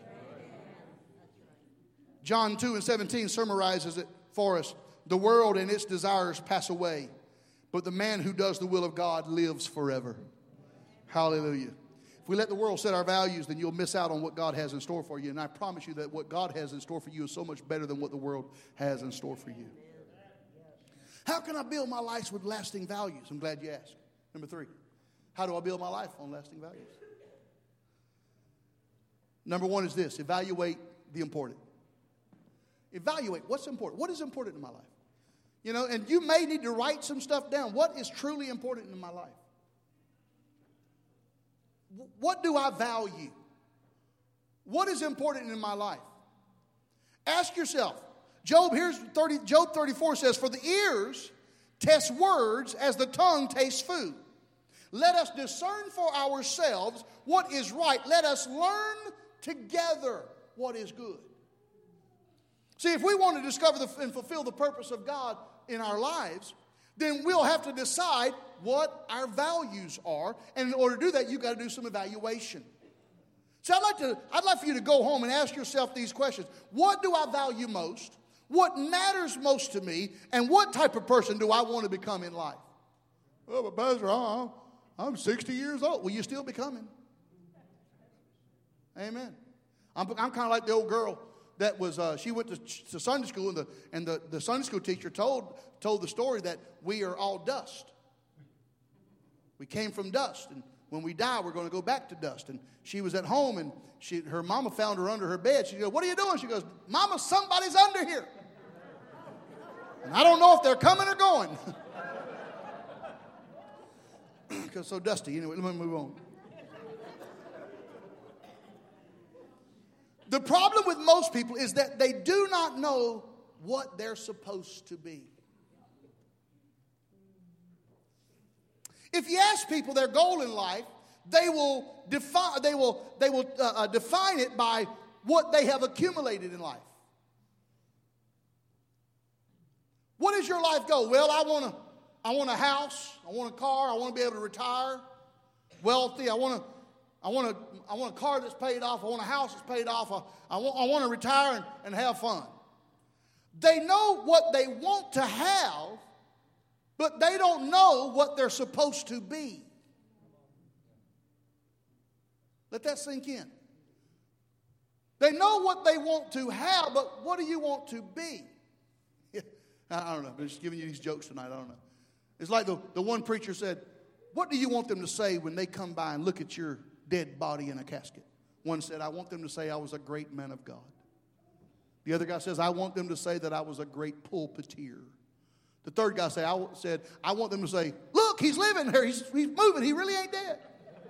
John two and seventeen summarizes it for us. The world and its desires pass away, but the man who does the will of God lives forever. Hallelujah. If we let the world set our values, then you'll miss out on what God has in store for you. And I promise you that what God has in store for you is so much better than what the world has in store for you. How can I build my life with lasting values? I'm glad you asked. Number three, how do I build my life on lasting values? Number one is this: evaluate the important. Evaluate what's important. What is important in my life? You know, and you may need to write some stuff down. What is truly important in my life? What do I value? What is important in my life? Ask yourself. Job, here's thirty, Job thirty-four says, "For the ears test words as the tongue tastes food. Let us discern for ourselves what is right. Let us learn together what is good." See, if we want to discover the, and fulfill the purpose of God in our lives, then we'll have to decide what our values are. And in order to do that, you've got to do some evaluation. So I'd like to, I'd like for you to go home and ask yourself these questions. What do I value most? What matters most to me? And what type of person do I want to become in life? Well, but Pastor, I'm, I'm sixty years old. Well, you're still becoming. Amen. I'm, I'm kind of like the old girl that was, uh, she went to, to Sunday school, and, the, and the, the Sunday school teacher told, told the story that we are all dust. We came from dust, and when we die, we're going to go back to dust. And she was at home, and she, her mama found her under her bed. She goes, "What are you doing?" She goes, "Mama, somebody's under here. And I don't know if they're coming or going." Because so dusty. Anyway, let me move on. The problem with most people is that they do not know what they're supposed to be. If you ask people their goal in life, they will define, they will, they will uh, uh, define it by what they have accumulated in life. What is your life goal? Well, I want to, I want a house, I want a car, I want to be able to retire, wealthy. I want to, I want a, I want a car that's paid off. I want a house that's paid off. I, I want, I want to retire and, and have fun. They know what they want to have, but they don't know what they're supposed to be. Let that sink in. They know what they want to have, but what do you want to be? I don't know. I'm just giving you these jokes tonight. I don't know. It's like the, the one preacher said, What do you want them to say when they come by and look at your dead body in a casket? One said, I want them to say I was a great man of God. The other guy says, I want them to say that I was a great pulpiteer. The third guy say, I said, I want them to say, look, he's living there. He's, he's moving. He really ain't dead.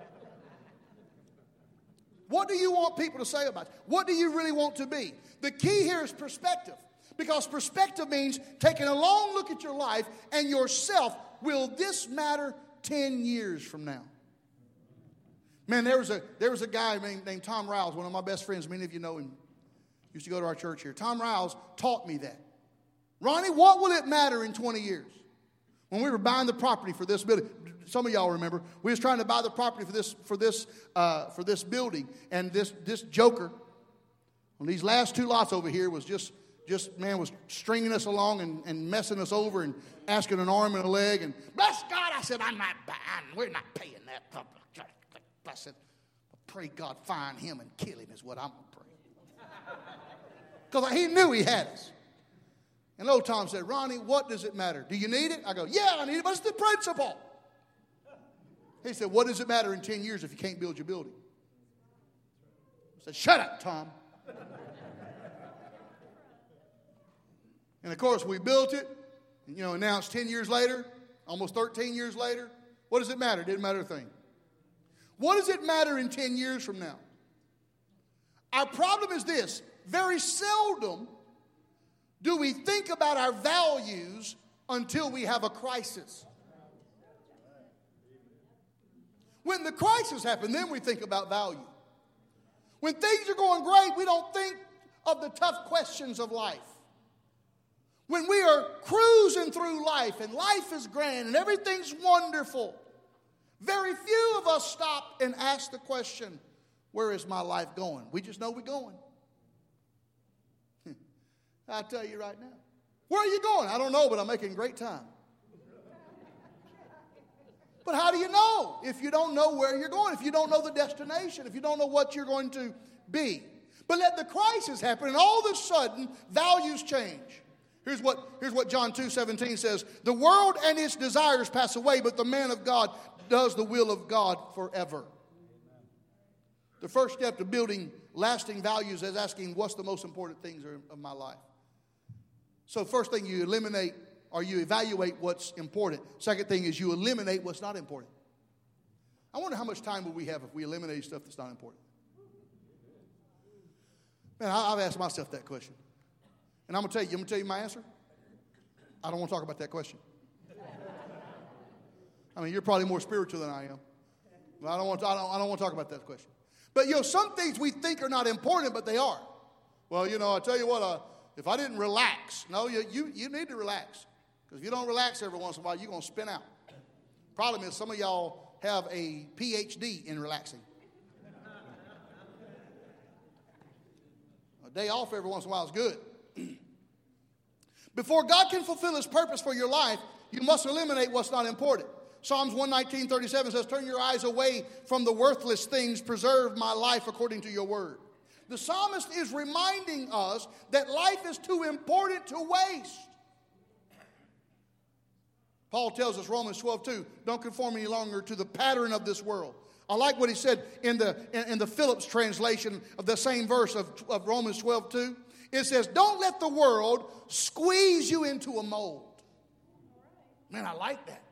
What do you want people to say about you? What do you really want to be? The key here is perspective. Because perspective means taking a long look at your life and yourself. Will this matter ten years from now? Man, there was a there was a guy named, named Tom Riles, one of my best friends. Many of you know him. Used to go to our church here. Tom Riles taught me that. Ronnie, what will it matter in twenty years? When we were buying the property for this building, some of y'all remember, we was trying to buy the property for this for this uh, for this building, and this this joker on these last two lots over here was just just man was stringing us along and, and messing us over and asking an arm and a leg, and bless God, I said, I'm not buying, we're not paying that. I said, pray God find him and kill him is what I'm going to pray. Because he knew he had us. And old Tom said, Ronnie, what does it matter? Do you need it? I go, yeah, I need it, but it's the principle. He said, what does it matter in ten years if you can't build your building? I said, shut up, Tom. And of course, we built it. And, you know, and now it's ten years later, almost thirteen years later. What does it matter? It didn't matter a thing. What does it matter in ten years from now? Our problem is this. Very seldom do we think about our values until we have a crisis. When the crisis happens, then we think about value. When things are going great, we don't think of the tough questions of life. When we are cruising through life and life is grand and everything's wonderful, very few of us stop and ask the question, where is my life going? We just know we're going. I'll tell you right now. Where are you going? I don't know, but I'm making great time. But how do you know if you don't know where you're going, if you don't know the destination, if you don't know what you're going to be? But let the crisis happen, and all of a sudden, values change. Here's what, here's what John two seventeen says. The world and its desires pass away, but the man of God does the will of God forever. The first step to building lasting values is asking, what's the most important things of my life? So first thing, you eliminate or you evaluate what's important. Second thing is you eliminate what's not important. I wonder how much time will we have if we eliminate stuff that's not important. Man, I've asked myself that question. And I'm going to tell you, I'm going to tell you my answer. I don't want to talk about that question. I mean, you're probably more spiritual than I am. But I don't want to, I don't, I don't want to talk about that question. But, you know, some things we think are not important, but they are. Well, you know, I tell you what, uh, if I didn't relax, no, you, you, you need to relax. Because if you don't relax every once in a while, you're going to spin out. Problem is, some of y'all have a P H D in relaxing. A day off every once in a while is good. Before God can fulfill his purpose for your life, you must eliminate what's not important. Psalms one nineteen thirty-seven says, turn your eyes away from the worthless things. Preserve my life according to your word. The psalmist is reminding us that life is too important to waste. Paul tells us, Romans twelve two, don't conform any longer to the pattern of this world. I like what he said in the, in, in the Phillips translation of the same verse of, of Romans twelve two. It says, don't let the world squeeze you into a mold. Man, I like that.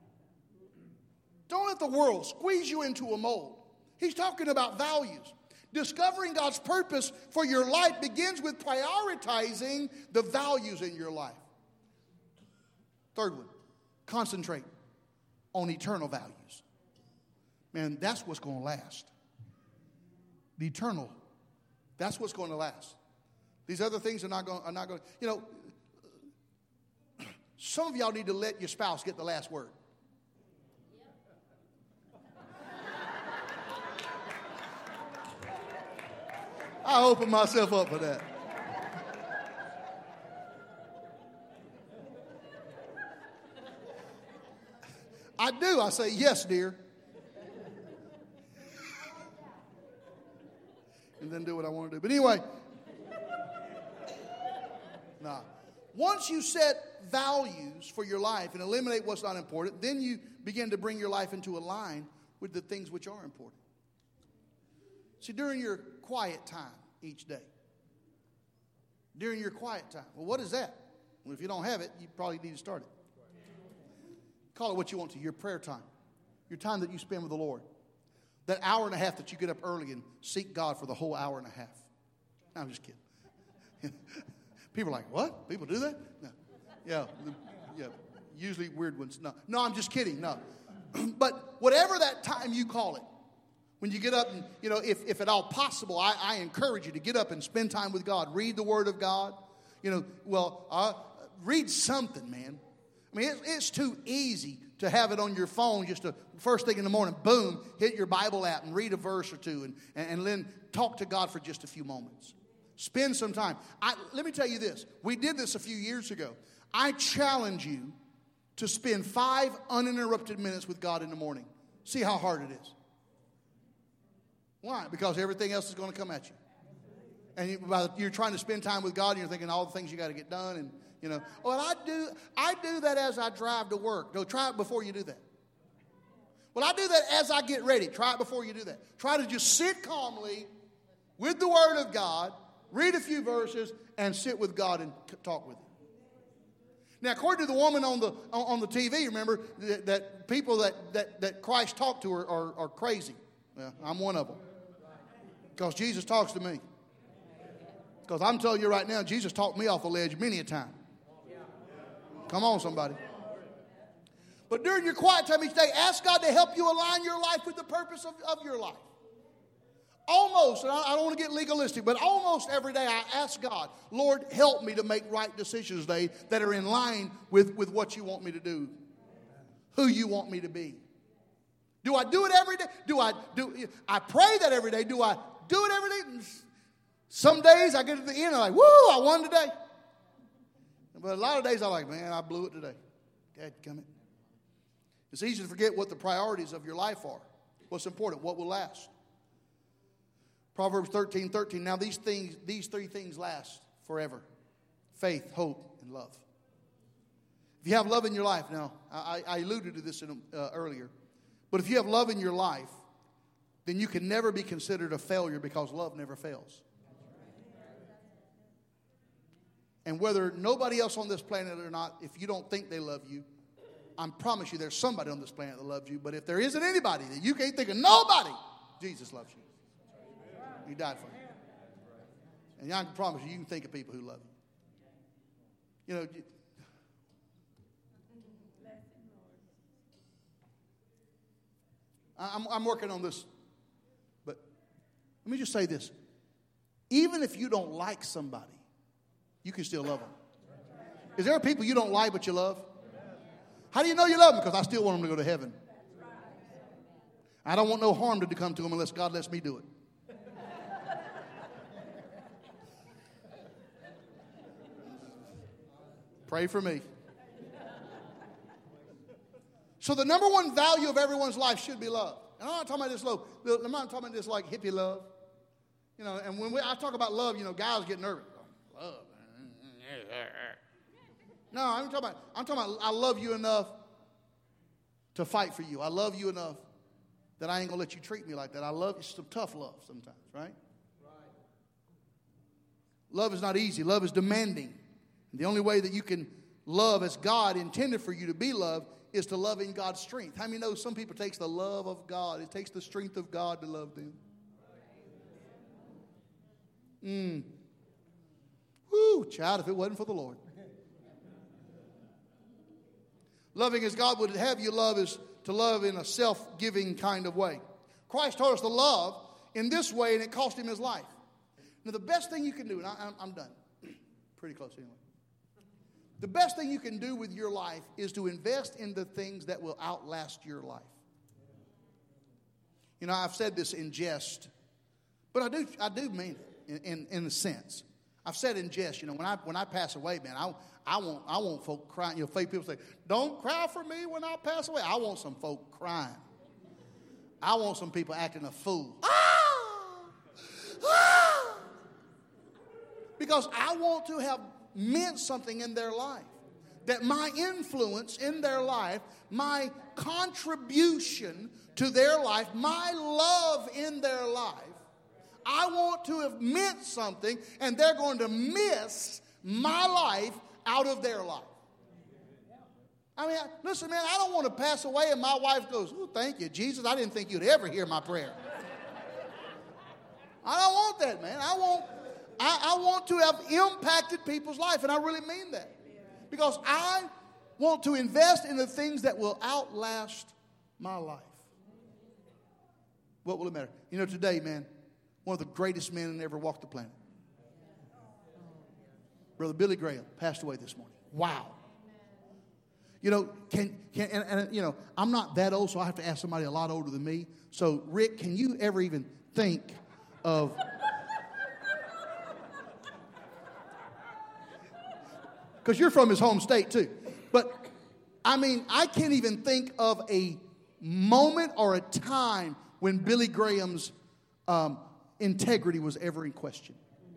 Don't let the world squeeze you into a mold. He's talking about values. Discovering God's purpose for your life begins with prioritizing the values in your life. Third one, concentrate on eternal values. Man, that's what's going to last. The eternal, that's what's going to last. These other things are not going, are not going. You know, some of y'all need to let your spouse get the last word. I open myself up for that. I do. I say, yes, dear. And then do what I want to do. But anyway, nah. once you set values for your life and eliminate what's not important, then you begin to bring your life into a line with the things which are important. See, during your quiet time each day, during your quiet time, well, what is that? Well, if you don't have it, you probably need to start it. Call it what you want to, your prayer time, your time that you spend with the Lord. That hour and a half that you get up early and seek God for the whole hour and a half. No, I'm just kidding. People are like, what? People do that? No. Yeah, yeah. Usually weird ones. No, no, I'm just kidding. No. But whatever that time you call it, when you get up and, you know, if, if at all possible, I, I encourage you to get up and spend time with God. Read the Word of God. You know, well, uh, read something, man. I mean, it's, it's too easy to have it on your phone just to, first thing in the morning, boom, hit your Bible app and read a verse or two and, and, and then talk to God for just a few moments. Spend some time. I, let me tell you this. We did this a few years ago. I challenge you to spend five uninterrupted minutes with God in the morning. See how hard it is. Why? Because everything else is going to come at you. And you, you're trying to spend time with God and you're thinking all the things you got to get done. And, you know, well, I do, I do that as I drive to work. No, try it before you do that. Well, I do that as I get ready. Try it before you do that. Try to just sit calmly with the Word of God, read a few verses, and sit with God and talk with Him. Now, according to the woman on the on the T V, remember that, that people that, that, that Christ talked to are, are, are crazy. Well, I'm one of them. Because Jesus talks to me. Because I'm telling you right now, Jesus talked me off the ledge many a time. Come on, somebody. But during your quiet time each day, ask God to help you align your life with the purpose of, of your life. Almost, and I, I don't want to get legalistic, but almost every day I ask God, Lord, help me to make right decisions today that are in line with, with what you want me to do, who you want me to be. Do I do it every day? Do I do? I pray that every day. Do I do it every day? Some days I get to the end, I'm like, woo, I won today. But a lot of days I'm like, man, I blew it today. Dadgummit. It's easy to forget what the priorities of your life are. What's important, what will last. Proverbs thirteen thirteen. Now these things, these three things last forever. Faith, hope, and love. If you have love in your life, now, I, I alluded to this in, uh, earlier. But if you have love in your life, then you can never be considered a failure because love never fails. And whether nobody else on this planet or not, if you don't think they love you, I promise you there's somebody on this planet that loves you. But if there isn't anybody that you can't think of nobody, Jesus loves you. He died for you. And I can promise you, you can think of people who love you. You know, I'm, I'm working on this. But let me just say this. Even if you don't like somebody, you can still love them. Is there people you don't like but you love? How do you know you love them? Because I still want them to go to heaven. I don't want no harm to come to them unless God lets me do it. Pray for me. So the number one value of everyone's life should be love. And I'm not talking about this love. I'm not talking about this like hippie love. You know, and when we, I talk about love, you know, guys get nervous. Love. No, I'm talking about, I'm talking about I love you enough to fight for you. I love you enough that I ain't going to let you treat me like that. I love you. It's some tough love sometimes, right? Right. Love is not easy. Love is demanding. The only way that you can love as God intended for you to be loved is to love in God's strength. How many know some people takes the love of God? It takes the strength of God to love them. Mm. Woo, child, if it wasn't for the Lord. Loving as God would have you love is to love in a self-giving kind of way. Christ taught us to love in this way, and it cost him his life. Now, the best thing you can do, and I, I'm, I'm done. Pretty close anyway. The best thing you can do with your life is to invest in the things that will outlast your life. You know, I've said this in jest, but I do I do mean it in, in, in a sense. I've said in jest, you know, when I when I pass away, man, I I want I want folk crying. You know, fake people say, "Don't cry for me when I pass away." I want some folk crying. I want some people acting a fool. Ah! Ah! Because I want to have meant something in their life. That my influence in their life, my contribution to their life, my love in their life, I want to have meant something, and they're going to miss my life out of their life. I mean, listen, man, I don't want to pass away and my wife goes, oh, thank you, Jesus. I didn't think you'd ever hear my prayer. I don't want that, man. I want, I, I want to have impacted people's life, and I really mean that. Because I want to invest in the things that will outlast my life. What will it matter? You know, today, man, one of the greatest men that ever walked the planet, Brother Billy Graham, passed away this morning. Wow. You know, can, can and, and you know, I'm not that old, so I have to ask somebody a lot older than me. So, Rick, can you ever even think of... Because you're from his home state, too. But, I mean, I can't even think of a moment or a time when Billy Graham's um, integrity was ever in question.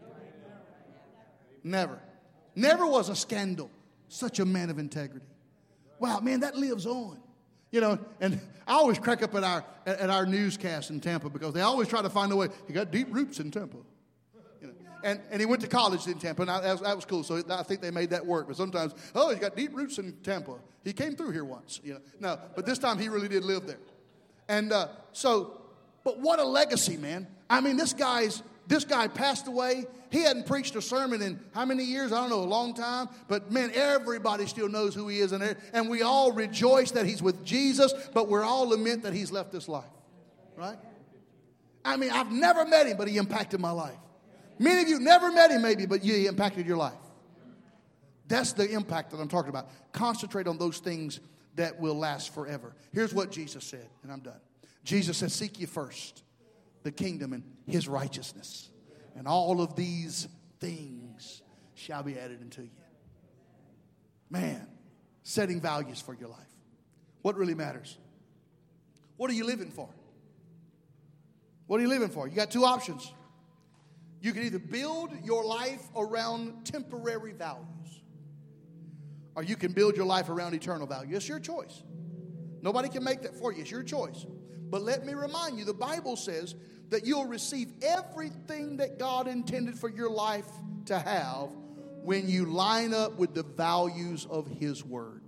Never. Never was a scandal. Such a man of integrity. Wow, man, that lives on. You know, and I always crack up at our at our newscasts in Tampa because they always try to find a way. He got deep roots in Tampa. You know, and, and he went to college in Tampa, and I, that, was, that was cool. So I think they made that work. But sometimes, oh, he's got deep roots in Tampa. He came through here once. You know, no, but this time he really did live there. And uh, so, but what a legacy, man. I mean, this guy's this guy passed away. He hadn't preached a sermon in how many years? I don't know, a long time. But, man, everybody still knows who he is. And, and we all rejoice that he's with Jesus, but we're all lament that he's left this life. Right? I mean, I've never met him, but he impacted my life. Many of you never met him maybe, but he impacted your life. That's the impact that I'm talking about. Concentrate on those things that will last forever. Here's what Jesus said, and I'm done. Jesus said, seek ye first the kingdom and his righteousness. And all of these things shall be added unto you. Man, setting values for your life. What really matters? What are you living for? What are you living for? You got two options. You can either build your life around temporary values, or you can build your life around eternal value. It's your choice. Nobody can make that for you. It's your choice. But let me remind you, the Bible says that you'll receive everything that God intended for your life to have when you line up with the values of his word.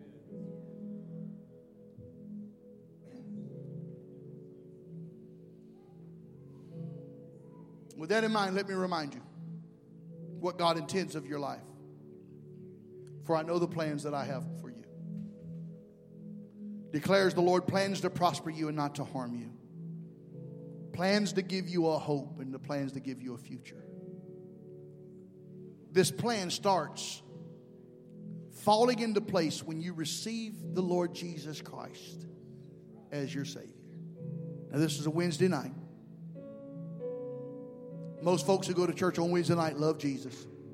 With that in mind, let me remind you what God intends of your life. For I know the plans that I have for you. Declares the Lord, plans to prosper you and not to harm you. Plans to give you a hope and the plans to give you a future. This plan starts falling into place when you receive the Lord Jesus Christ as your Savior. Now, this is a Wednesday night. Most folks who go to church on Wednesday night love Jesus.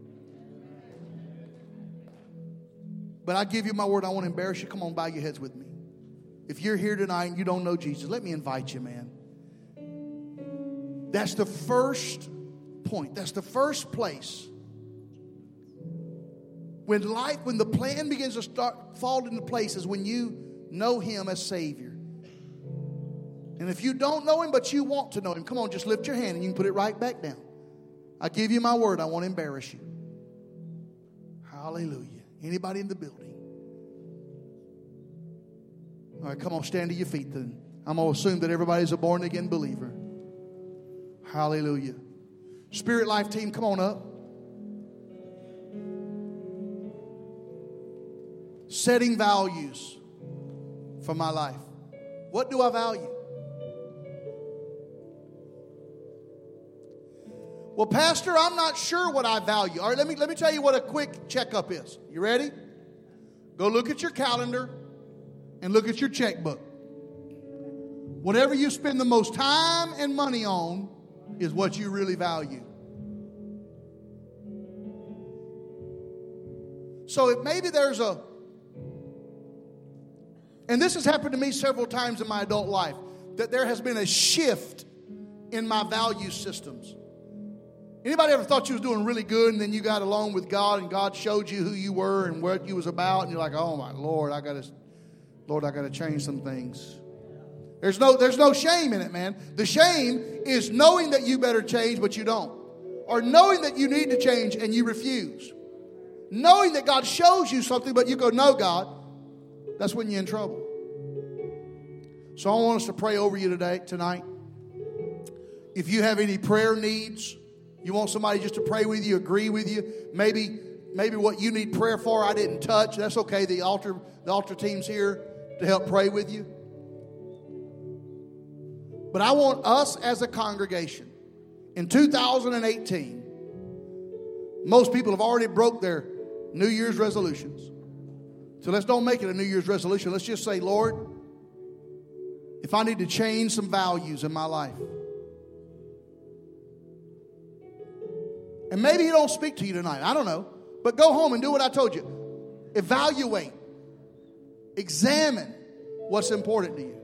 But I give you my word, I won't embarrass you. Come on, bow your heads with me. If you're here tonight and you don't know Jesus, let me invite you, man. That's the first point. That's the first place. When life, when the plan begins to start fall into place is when you know him as Savior. And if you don't know him, but you want to know him, come on, just lift your hand and you can put it right back down. I give you my word, I won't embarrass you. Hallelujah. Anybody in the building? All right, come on, stand to your feet then. I'm going to assume that everybody's a born-again believer. Hallelujah. Spirit Life team, come on up. Setting values for my life. What do I value? Well, Pastor, I'm not sure what I value. All right, let me, let me tell you what a quick checkup is. You ready? Go look at your calendar and look at your checkbook. Whatever you spend the most time and money on is what you really value. So if maybe there's a, and this has happened to me several times in my adult life, that there has been a shift in my value systems. Anybody ever thought you was doing really good and then you got along with God and God showed you who you were and what you was about and you're like, oh my Lord, I gotta, Lord, I gotta change some things. There's no, there's no shame in it, man. The shame is knowing that you better change, but you don't. Or knowing that you need to change and you refuse. Knowing that God shows you something, but you go, no, God. That's when you're in trouble. So I want us to pray over you today, tonight. If you have any prayer needs, you want somebody just to pray with you, agree with you. Maybe, maybe what you need prayer for I didn't touch. That's okay. The altar, the altar team's here to help pray with you. But I want us as a congregation in two thousand eighteen, most people have already broke their New Year's resolutions. So let's don't make it a New Year's resolution. Let's just say, Lord, if I need to change some values in my life. And maybe he don't speak to you tonight. I don't know. But go home and do what I told you. Evaluate. Examine what's important to you.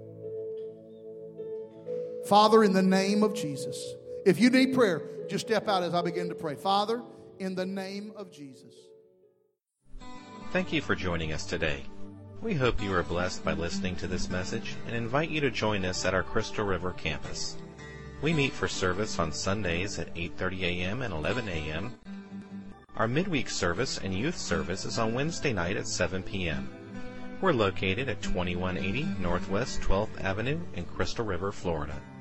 Father, in the name of Jesus, if you need prayer, just step out as I begin to pray. Father, in the name of Jesus. Thank you for joining us today. We hope you are blessed by listening to this message and invite you to join us at our Crystal River campus. We meet for service on Sundays at eight thirty a.m. and eleven a.m. Our midweek service and youth service is on Wednesday night at seven p.m. We're located at twenty-one eighty Northwest twelfth Avenue in Crystal River, Florida.